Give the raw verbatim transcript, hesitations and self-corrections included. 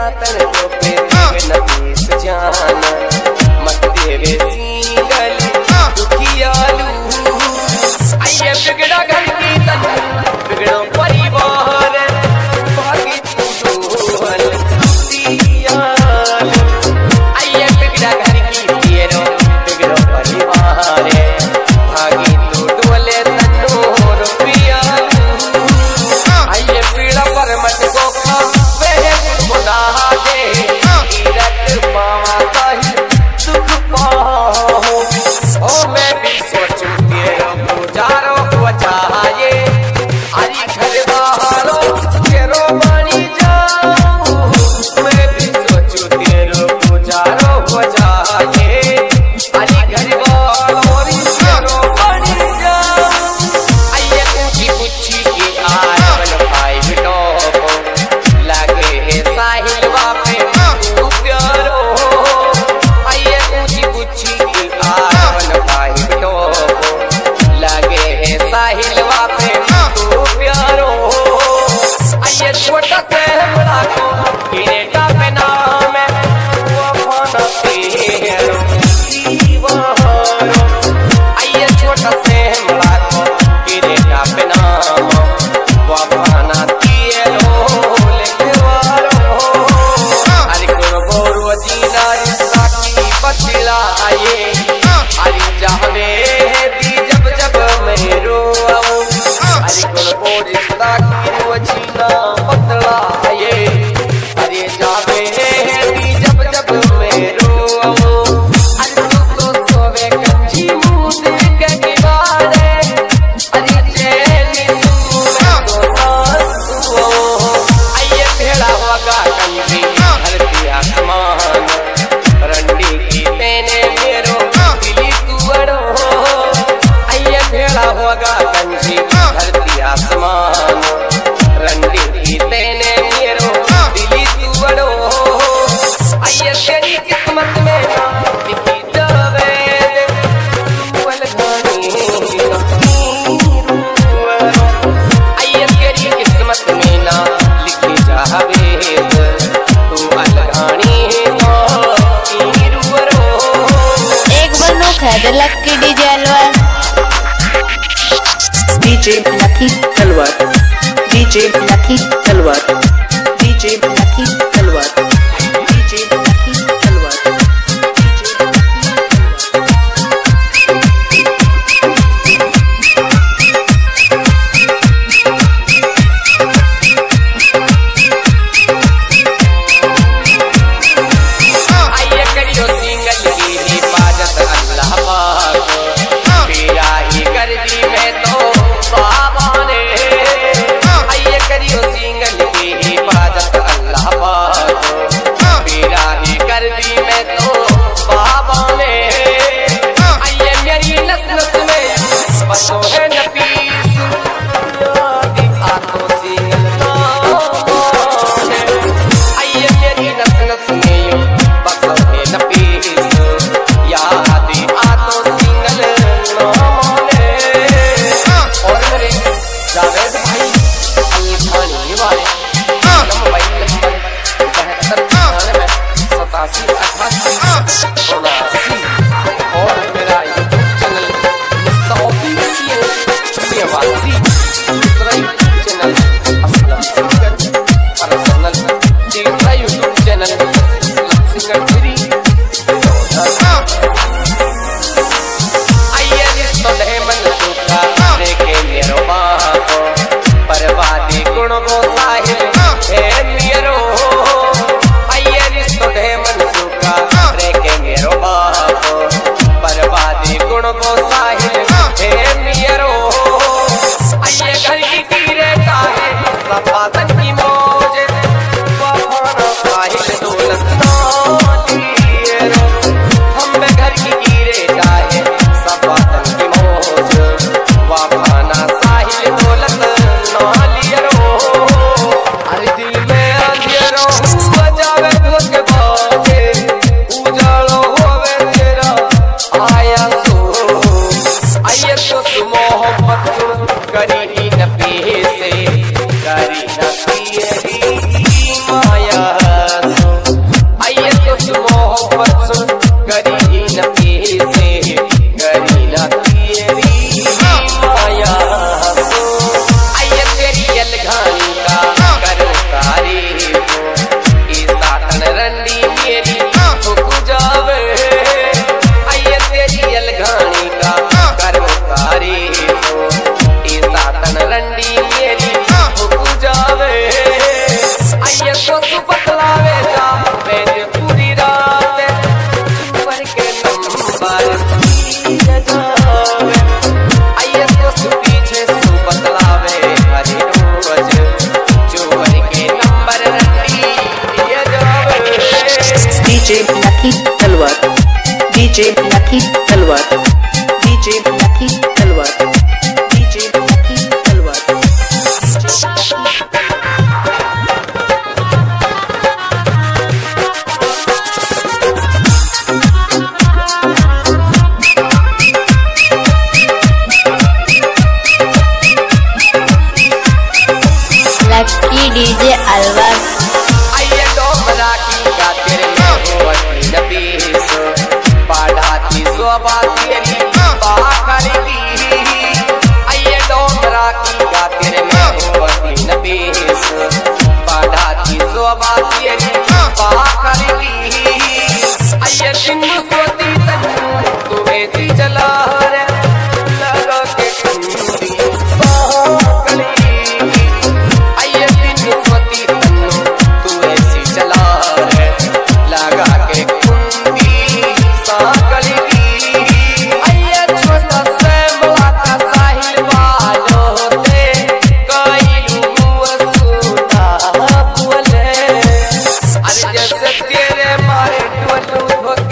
खातर तो पे नतीस जान मत देवे सीगल दुखियालू आइए बिगड़ा घर की तन बिगड़ो परिवार भागी तू दियालू आइए बिगड़ा घर की तेरो बिगड़ो परिवार भागी तू डोले तन्नो रुपयालू आइए पीड़ा पर मत को खा मुना दे कीरत पावा सही सुख पाओ ओ मैं भी सोचूं तेरा गुजारो को चाहिए हरी घर बाहरो तेरो बनी जाऊं मैं भी सोचूं तेरा गुजारो को चाहिए हरी घर बाहरो तेरो बनी जाऊं आइए ऊंची ऊंची की आर बन पाई बिटो लागे है साहिल बापे तू प्यारो आइए ऊंची ऊंची की आवन भाई बिटो लागे है साहिल बापे तू प्यारो आइए छोटा से बड़ा को किरेटा पे नाम है वो फाना तेरो दीवारो आइए छोटा से बड़ा को किरेटा पे नाम वो फाना तेरो बतलाए हरी जावे दी जब जब मैं रोऊं हरी गुण को रिश्ता की रोजीना बतलाए हरी जावे दी जब जब मैं रोऊं हरी तो सोवे कच्ची मुंह के किनारे हरी चैनी सुनो तो आइए भेड़ा होगा कंजी धरती आसमान रंडी की तेने मेरो दिली तुअड़ो आइए भेड़ा होगा कंजी धरती आसमान रंडी की तेने मेरो दिली तुअड़ो आइए तेरी किस्मत में लिखी जावे तू अलगानी आइए तेरी किस्मत में ना लिखी जावे तू अलगानी Lucky DJ Alwar DJ Lucky Alwar DJ Lucky Alwar DJ Lucky Alwar DJ Lucky Alwar आइए करियो सिंगल की हिफाजत अल्लाह पाक तेरा ही कर दी मैं तो बाबा ने आइए करियो सिंगल की हिफाजत अल्लाह पाक तेरा ही कर दी मैं तो बाबा ने आइए मेरी नस्ल में बसो है नफीस दिखा तो सिंगल आइए मेरी नस्ल में बसो है नफीस याद आ तो सिंगल नामोने और मेरे जावेद भाई अलखानी वाले मोबाइल नंबर बहत्तर अठानवे सतासी अठासी उनासी और मेरा यूट्यूब चैनल मिस्टर ऑफिशियल प्रियवासी दूसरा YouTube channel Aslam singer personal तीसरा YouTube channel Aslam singer three आइए रिश्तों ने मन सूखा देखे मेरो बाप बर्बादी गुण को साहिल है मेरो आइए रिश्तों ने मन सूखा देखे मेरो बाप बर्बादी गुण को साहिल है मेरो आइए घर की तीरे का है सफातन की मौज वफाना साहिल दौलत डीजे लकी तलवार डीजे लकी तलवार डीजे लकी तलवार लकी डीजे अलवर आइए डोमरा की गातिर में होती नबीस बढ़ाती शोभा तेरी बाखर की। आइए डोमरा की गातिर में होती नबीस बढ़ाती शोभा तेरी बाखर की। आइए दिन सोती तन्नू तू ऐसी चला रे लगा के कुंडी बाखरी। आइए दिन सोती तन्नू तू ऐसी चला रे लगा के कुंडी साकली की। आइए छोटा सैमला का साहिल वालो होते कई सुना बोले अरे जैसे तेरे मारे टोलू